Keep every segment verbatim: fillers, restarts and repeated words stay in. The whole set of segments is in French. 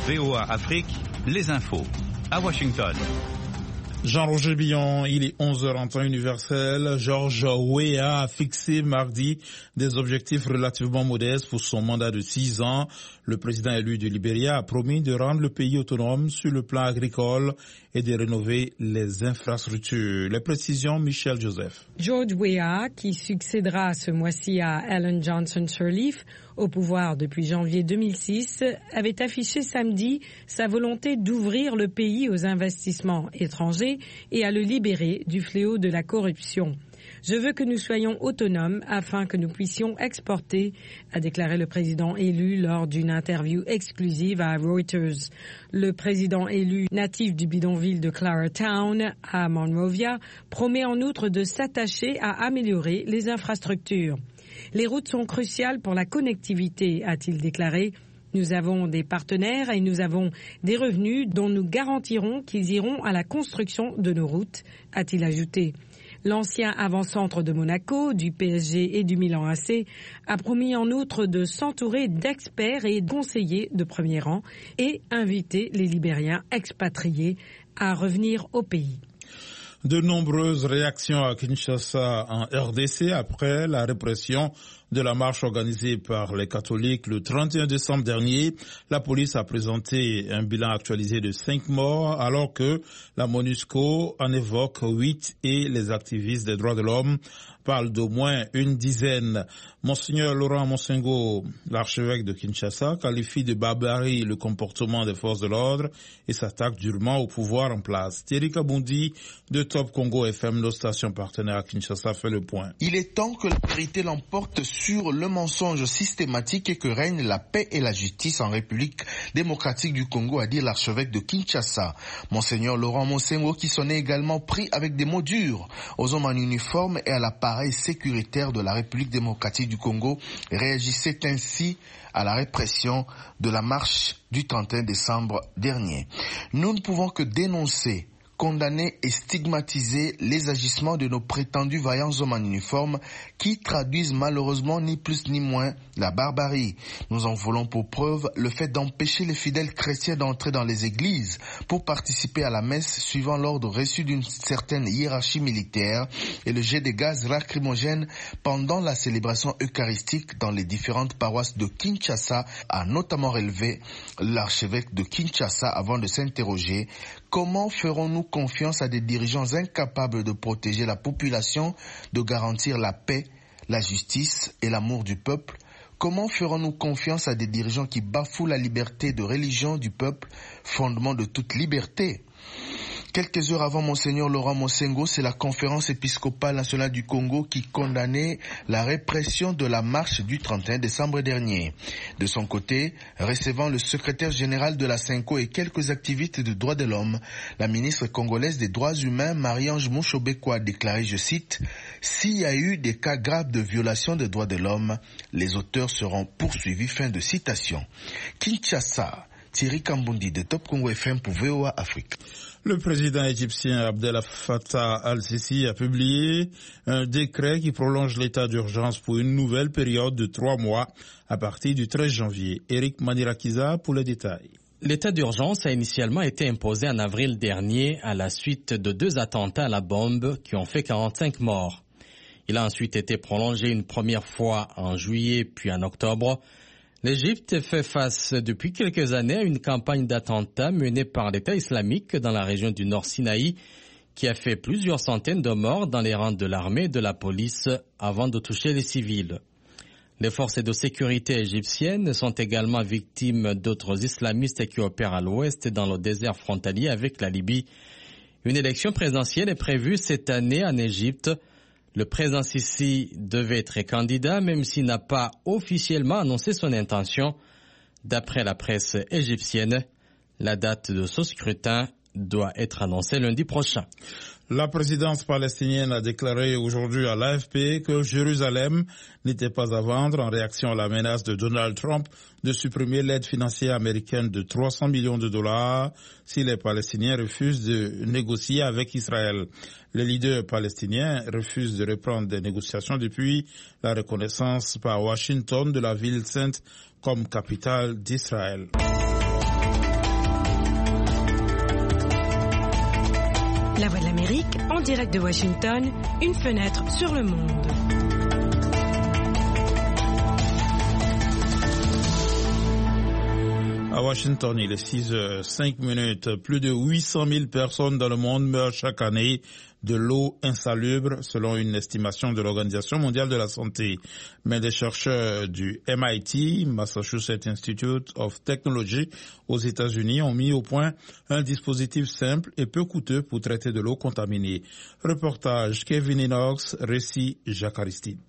V O A Afrique, les infos. À Washington. Jean-Roger Billon, il est onze heures en temps universel. George Weah a fixé mardi des objectifs relativement modestes pour son mandat de six ans. Le président élu du Libéria a promis de rendre le pays autonome sur le plan agricole et de rénover les infrastructures. Les précisions, Michel Joseph. George Weah, qui succédera ce mois-ci à Ellen Johnson Sirleaf, au pouvoir depuis janvier deux mille six, avait affiché samedi sa volonté d'ouvrir le pays aux investissements étrangers et à le libérer du fléau de la corruption. Je veux que nous soyons autonomes afin que nous puissions exporter, a déclaré le président élu lors d'une interview exclusive à Reuters. Le président élu natif du bidonville de Claratown à Monrovia promet en outre de s'attacher à améliorer les infrastructures. Les routes sont cruciales pour la connectivité, a-t-il déclaré. Nous avons des partenaires et nous avons des revenus dont nous garantirons qu'ils iront à la construction de nos routes, a-t-il ajouté. L'ancien avant-centre de Monaco, du P S G et du Milan A C a promis en outre de s'entourer d'experts et de conseillers de premier rang et inviter les Libériens expatriés à revenir au pays. De nombreuses réactions à Kinshasa en R D C après la répression de la marche organisée par les catholiques le trente et un décembre dernier. La police a présenté un bilan actualisé de cinq morts alors que la MONUSCO en évoque huit et les activistes des droits de l'homme parlent d'au moins une dizaine. Monseigneur Laurent Monsengo, l'archevêque de Kinshasa, qualifie de barbarie le comportement des forces de l'ordre et s'attaque durement au pouvoir en place. Thierry Kabundi de Top Congo F M, nos stations partenaires à Kinshasa, fait le point. Il est temps que la vérité l'emporte sur le mensonge systématique et que règne la paix et la justice en République démocratique du Congo, a dit l'archevêque de Kinshasa. Monseigneur Laurent Monsengo, qui s'en est également pris avec des mots durs aux hommes en uniforme et à l'appareil sécuritaire de la République démocratique du Congo, réagissait ainsi à la répression de la marche du trente et un décembre dernier. Nous ne pouvons que dénoncer, condamner et stigmatiser les agissements de nos prétendus vaillants hommes en uniforme qui traduisent malheureusement ni plus ni moins la barbarie. Nous en voulons pour preuve le fait d'empêcher les fidèles chrétiens d'entrer dans les églises pour participer à la messe suivant l'ordre reçu d'une certaine hiérarchie militaire et le jet de gaz lacrymogène pendant la célébration eucharistique dans les différentes paroisses de Kinshasa, a notamment relevé l'archevêque de Kinshasa avant de s'interroger: comment ferons-nous confiance à des dirigeants incapables de protéger la population, de garantir la paix, la justice et l'amour du peuple? Comment ferons-nous confiance à des dirigeants qui bafouent la liberté de religion du peuple, fondement de toute liberté? Quelques heures avant Monseigneur Laurent Monsengo, c'est la conférence épiscopale nationale du Congo qui condamnait la répression de la marche du trente et un décembre dernier. De son côté, recevant le secrétaire général de la Senko et quelques activistes de droits de l'homme, la ministre congolaise des droits humains, Marie-Ange Mouchobeko, a déclaré, je cite, « S'il y a eu des cas graves de violation des droits de l'homme, les auteurs seront poursuivis. » Fin de citation. Kinshasa, Thierry Kambundi de Top Congo F M pour V O A Afrique. Le président égyptien Abdel Fattah al-Sisi a publié un décret qui prolonge l'état d'urgence pour une nouvelle période de trois mois à partir du treize janvier. Eric Manirakiza pour les détails. L'état d'urgence a initialement été imposé en avril dernier à la suite de deux attentats à la bombe qui ont fait quarante-cinq morts. Il a ensuite été prolongé une première fois en juillet puis en octobre. L'Égypte fait face depuis quelques années à une campagne d'attentats menée par l'État islamique dans la région du Nord Sinaï qui a fait plusieurs centaines de morts dans les rangs de l'armée et de la police avant de toucher les civils. Les forces de sécurité égyptiennes sont également victimes d'autres islamistes qui opèrent à l'ouest dans le désert frontalier avec la Libye. Une élection présidentielle est prévue cette année en Égypte. Le président Sisi devait être candidat, même s'il n'a pas officiellement annoncé son intention. D'après la presse égyptienne, la date de ce scrutin doit être annoncée lundi prochain. La présidence palestinienne a déclaré aujourd'hui à l'A F P que Jérusalem n'était pas à vendre en réaction à la menace de Donald Trump de supprimer l'aide financière américaine de trois cents millions de dollars si les Palestiniens refusent de négocier avec Israël. Les leaders palestiniens refusent de reprendre des négociations depuis la reconnaissance par Washington de la ville sainte comme capitale d'Israël. d'Amérique, en direct de Washington, une fenêtre sur le monde. À Washington, il est six heures cinq minutes. Plus de huit cent mille personnes dans le monde meurent chaque année de l'eau insalubre, selon une estimation de l'Organisation mondiale de la santé. Mais des chercheurs du M I T, Massachusetts Institute of Technology, aux États-Unis, ont mis au point un dispositif simple et peu coûteux pour traiter de l'eau contaminée. Reportage Kevin Enox, récit Jacques Aristide.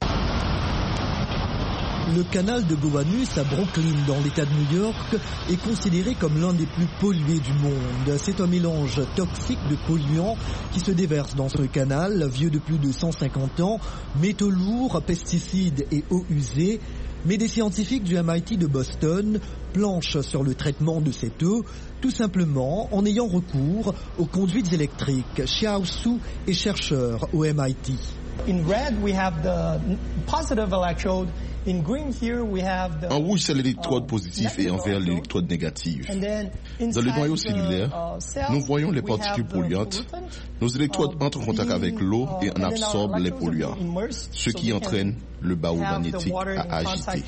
Le canal de Gowanus à Brooklyn, dans l'État de New York, est considéré comme l'un des plus pollués du monde. C'est un mélange toxique de polluants qui se déverse dans ce canal, vieux de plus de cent cinquante ans, métaux lourds, pesticides et eaux usées. Mais des scientifiques du M I T de Boston planchent sur le traitement de cette eau, tout simplement en ayant recours aux conduites électriques. Xiao Su est chercheur au M I T. In red, we have the positive electrode. En rouge, c'est l'électrode positif et en vert, l'électrode négative. Dans le noyau cellulaire, nous voyons les particules polluantes. Nos électrodes entrent en contact avec l'eau et en absorbent les polluants, ce qui entraîne le barreau magnétique à agiter.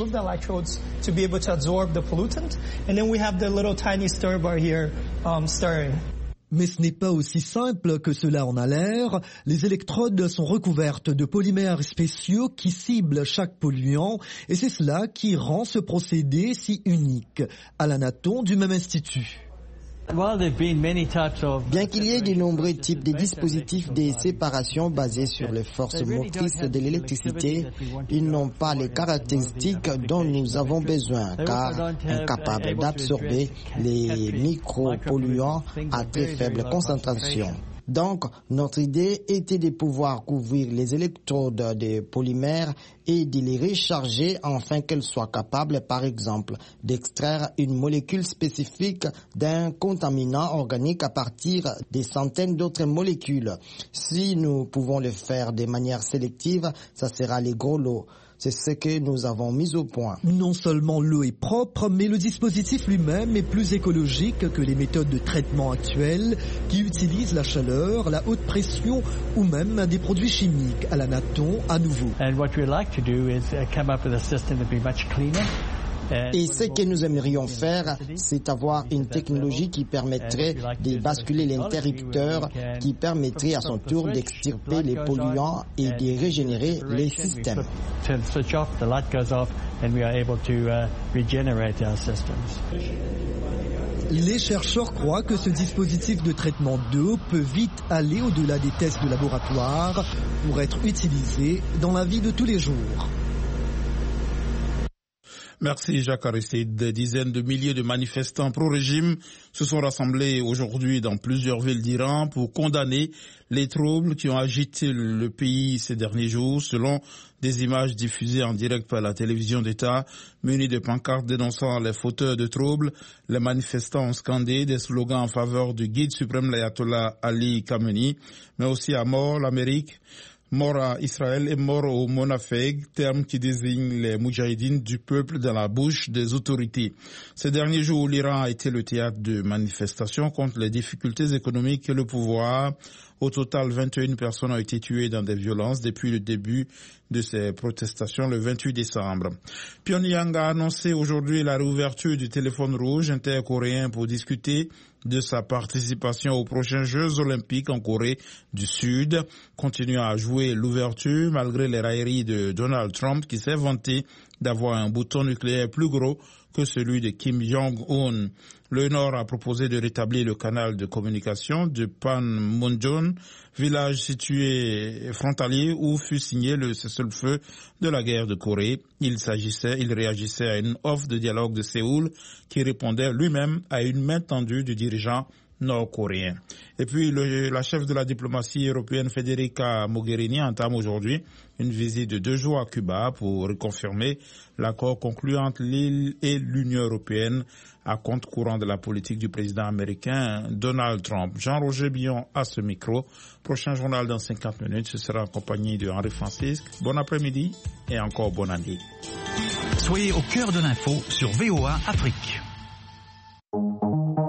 Mais ce n'est pas aussi simple que cela en a l'air. Les électrodes sont recouvertes de polymères spéciaux qui ciblent chaque polluant et c'est cela qui rend ce procédé si unique. Alain Natton du même institut. Bien qu'il y ait de nombreux types de dispositifs de séparation basés sur les forces motrices de l'électricité, ils n'ont pas les caractéristiques dont nous avons besoin, car incapables d'absorber les micropolluants à très faible concentration. Donc, notre idée était de pouvoir couvrir les électrodes de polymères et de les recharger afin qu'elles soient capables, par exemple, d'extraire une molécule spécifique d'un contaminant organique à partir des centaines d'autres molécules. Si nous pouvons le faire de manière sélective, ça sera les gros lots. C'est ce que nous avons mis au point. Non seulement l'eau est propre, mais le dispositif lui-même est plus écologique que les méthodes de traitement actuelles qui utilisent la chaleur, la haute pression ou même des produits chimiques. À la Natton, à nouveau. Et ce que nous aimerions faire, c'est avoir une technologie qui permettrait de basculer l'interrupteur, qui permettrait à son tour d'extirper les polluants et de régénérer les systèmes. Les chercheurs croient que ce dispositif de traitement d'eau peut vite aller au-delà des tests de laboratoire pour être utilisé dans la vie de tous les jours. Merci Jacques Aristide. Des dizaines de milliers de manifestants pro-régime se sont rassemblés aujourd'hui dans plusieurs villes d'Iran pour condamner les troubles qui ont agité le pays ces derniers jours, selon des images diffusées en direct par la télévision d'État, munies de pancartes dénonçant les fauteurs de troubles. Les manifestants ont scandé des slogans en faveur du guide suprême l'ayatollah Ali Khamenei, mais aussi à mort l'Amérique, mort à Israël et mort au Monafeg, terme qui désigne les moudjahidines du peuple dans la bouche des autorités. Ces derniers jours, l'Iran a été le théâtre de manifestations contre les difficultés économiques et le pouvoir. Au total, vingt et une personnes ont été tuées dans des violences depuis le début de ces protestations le vingt-huit décembre. Pyongyang a annoncé aujourd'hui la réouverture du téléphone rouge intercoréen pour discuter de sa participation aux prochains Jeux olympiques en Corée du Sud, continuant à jouer l'ouverture malgré les railleries de Donald Trump qui s'est vanté d'avoir un bouton nucléaire plus gros que celui de Kim Jong-un. Le Nord a proposé de rétablir le canal de communication de Panmunjom, village situé frontalier où fut signé le cessez-le-feu de la guerre de Corée. Il s'agissait, il réagissait à une offre de dialogue de Séoul qui répondait lui-même à une main tendue du dirigeant nord-coréen. Et puis le, la chef de la diplomatie européenne Federica Mogherini entame aujourd'hui une visite de deux jours à Cuba pour reconfirmer l'accord conclu entre l'île et l'Union européenne à compte courant de la politique du président américain Donald Trump. Jean-Roger Billon à ce micro. Prochain journal dans cinquante minutes, ce sera en compagnie de Henri Francisque. Bon après-midi et encore bonne année. Soyez au cœur de l'info sur V O A Afrique.